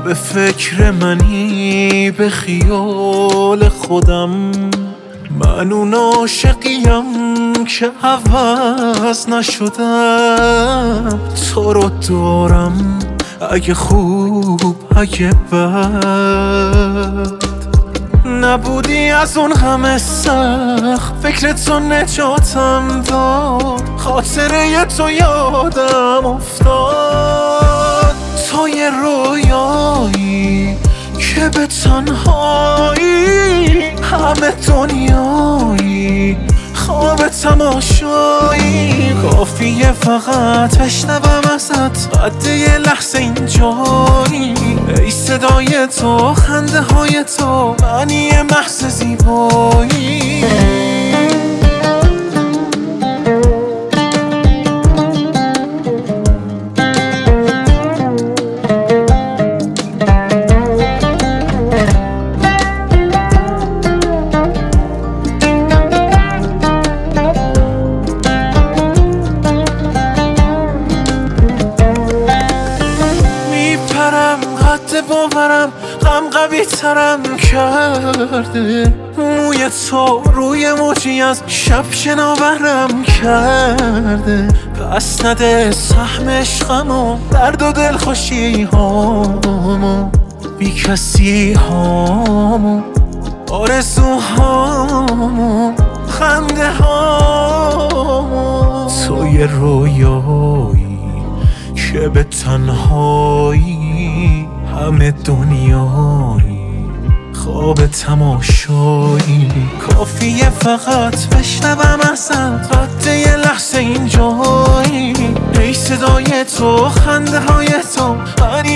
به فکر منی به خیال خودم، من اون عاشقیم که عوض نشدم. تو رو دارم اگه خوب اگه بد، نبودی از اون همه سخت، فکر تو نجاتم داد، خاطره تو یادم افتاد. تو یه رویایی که به تنهایی همه دنیایی خواب تماشایی، کافیه فقط بشنوم ازت قد یه لحظه اینجایی. ای صدای تو، خنده های تو، معنی محض زیبایی. حد باورم غم قوی ترم کرده، موی تو روی موجی از شب شناورم کرده. پس نده سهم عشقمو، درد و دلخوشی هامو، بی کسی هامو، آرزوهامو، خنده هامو. تو یه رویایی که به تنهایی همه دنیایی خواب تماشایی، کافیه فقط بشنوم ازت قد یه لحظه اینجایی. ای صدای تو، خنده های تو،